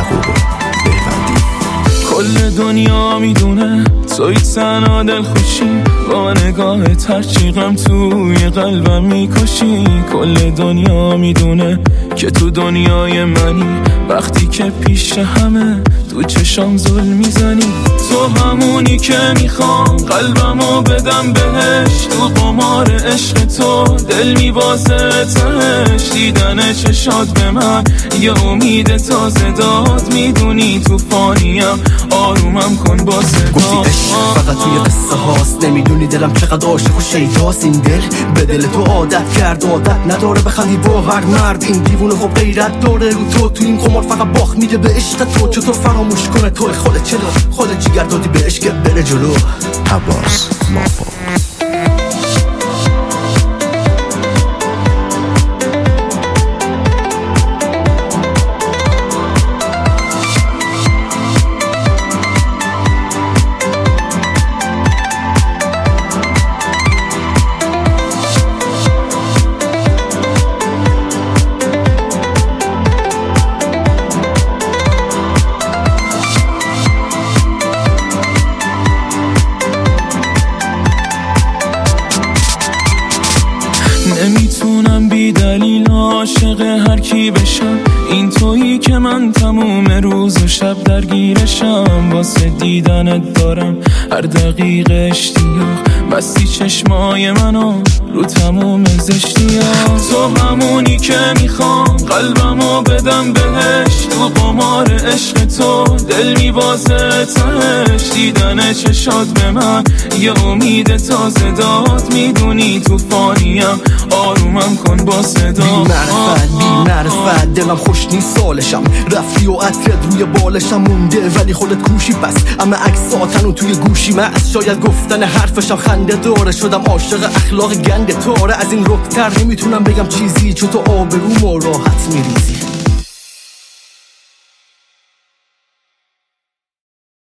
یعقوب بهوندی. کل دنیا میدونه توی تنها دل خوشی، با نگاهت هرچی غم توی قلبم میکشی. کل دنیا میدونه که تو دنیای منی، وقتی که پیش همه تو چشام ظلم میزنی. تو همونی که میخوام قلبمو بدم بهش، تو قمار عشق تو دل میبازه تهش. دیدن چشات به من یه امید تازه داد، میدونی تو فانیم آرومم کن با صدا. گفتی عشق فقط توی قصه هاست، نمیدونی دلم چقدر عاشق و شیداست. این دل به دل تو عادت کرد، عادت نداره بخندی با هر مرد. این دیوونه خب غیرت داره رو تو این قمار فقط باخت میده به عشق تو. چطور فراموش کنه توی خودت چلو، خودت جیگر دادی به عشق بره جلو. عباس مافا. نمیتونم بی دلیل عاشق هر کی بشم، این تویی که من تموم روز و شب درگیرشم. واسه دیدنت دارم هر دقیقه اشتیاق، بستی چشمای منو رو تموم زشتیام. تو همونی که میخوام قلبمو بدم بهش، تو قمار عشق تو دل میبازه تهش. دیدن چشات به من یه امید تازه داد، میدونی تو فانیم آرومم کن با صدا. بی معرفت دلم خوش نیست سالشم، رفتی و عطرت روی بالشم مونده ولی خودت کوشی. پس اما عکساتن و توی گوشی من از شاید گفتن حرفشم خنده داره. شدم عاشق اخلاق گند تاره، از این رکتر نمیتونم بگم چیزی، چون تو آبروم و راحت میریزی.